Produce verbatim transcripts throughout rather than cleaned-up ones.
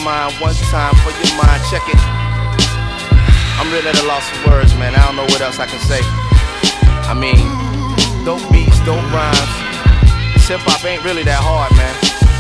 mind, one time for your mind, check it. I'm really at a loss for words, man. I don't know what else I can say. I mean, dope beats, dope rhymes. This hip-hop ain't really that hard, man.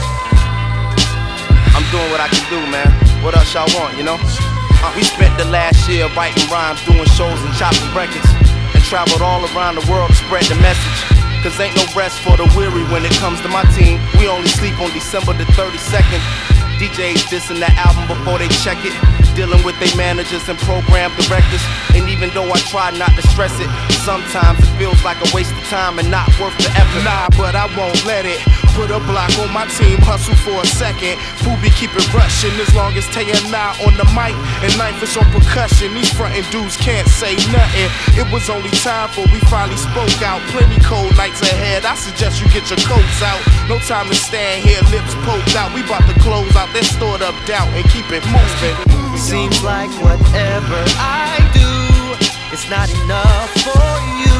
I'm doing what I can do, man. What else y'all want, you know? Uh, we spent the last year writing rhymes, doing shows and chopping records, and traveled all around the world to spread the message. Cause ain't no rest for the weary when it comes to my team. We only sleep on December the thirty-second. D Js dissing that album before they check it, dealing with their managers and program directors. And even though I try not to stress it, sometimes it feels like a waste of time and not worth the effort. Nah, but I won't let it. Put a block on my team, hustle for a second. Poobie keep it rushing as long as Tay and I on the mic and Knife is on percussion. These frontin' dudes can't say nothing. It was only time for we finally spoke out. Plenty cold nights ahead, I suggest you get your coats out. No time to stand here, lips poked out. We bout to close out that stored up doubt and keep it moving. Seems like whatever I do, it's not enough for you.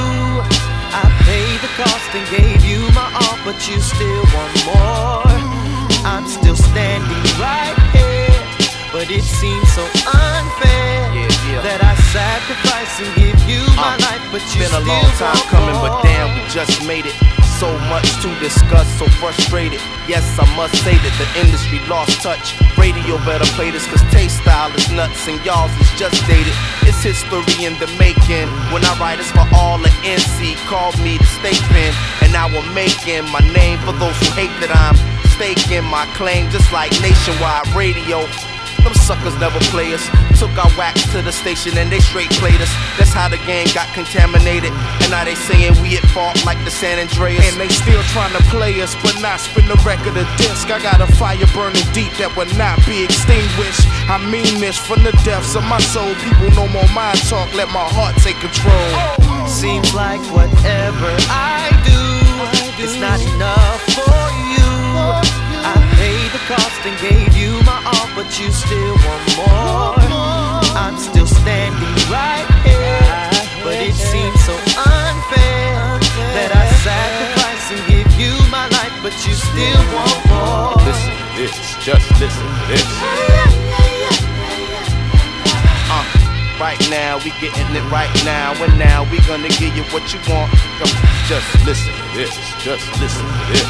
I paid the cost and gave you my all, but you still want more. I'm still standing right here, but it seems so unfair yeah, yeah. that I sacrifice and give you my uh, life, but you been still a long time want coming, more. but damn, we just made it. So much to discuss, so frustrated. Yes, I must say that the industry lost touch. Radio better play this, cause taste style is nuts and y'all's is just dated. It's history in the making. When I write it's for all the N C, called me the state pen. And now I'm making my name for those who hate that I'm staking my claim, just like nationwide radio. Them suckers never play us. Took our wax to the station and they straight played us. That's how the game got contaminated. And now they saying we at fault like the San Andreas. And they still trying to play us, but not spin the record of disc. I got a fire burning deep that will not be extinguished. I mean this from the depths of my soul. People no more mind talk, let my heart take control. Seems like whatever I do, it's not enough for you. I paid the cost and gave you my all, but you still want more. I'm still standing right here, but it seems so unfair that I sacrifice and give you my life, but you still want more. Listen to this, just listen to this. Uh, right now, we getting it right now, and now we gonna give you what you want. Just listen to this, just listen to this.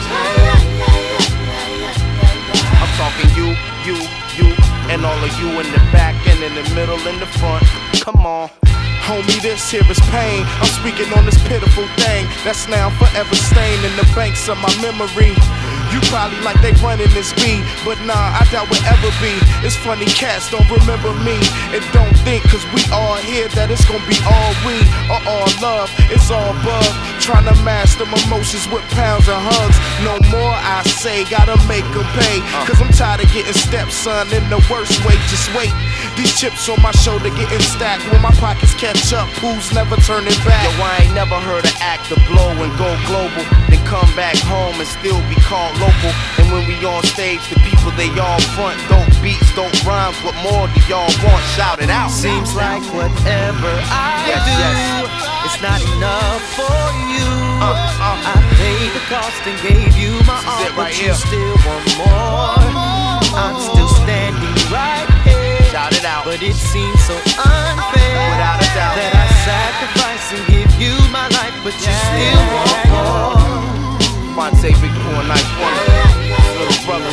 I'm talking you, you, you, and all of you in the back and in the middle and the front. Come on. Homie, this here is pain. I'm speaking on this pitiful thing that's now forever stained in the banks of my memory. You probably like they running this beat, but nah, I doubt we'll ever be. It's funny cats don't remember me and don't think, cause we all here, that it's gonna be all we or all love. It's all above, trying to master my emotions with pounds and hugs. No more, I say, gotta make them pay, cause I'm tired of getting steps, son, in the worst way. Just wait, these chips on my shoulder getting stacked. When my pockets catch up, who's never turning back? Yo, I ain't never heard an act to blow and go global, then come back home and still be called local. And when we on stage, the people they all front. Dope beats, dope rhymes, what more do y'all want? Shout it out. Seems like whatever I Yes, do, yes. it's not enough for you. Uh, uh. I paid the cost and gave you my This is all, it but right you here. still want more. I'm still standing right here, Shout it out. but it seems so unfair Without a doubt. that I sacrifice and give you my life, but you still want more. Fonte, Big Pooh, and Knife One, little brother,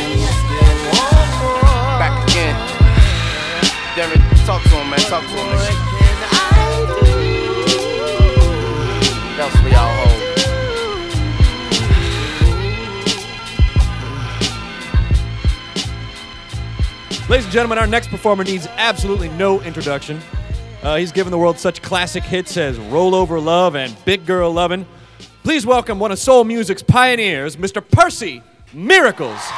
back again. Darren, talk to him, man, talk to him, man. That's for y'all hoes. Ladies and gentlemen, our next performer needs absolutely no introduction. Uh, he's given the world such classic hits as Roll Over Love and Big Girl Lovin'. Please welcome one of soul music's pioneers, Mister Percy Miracles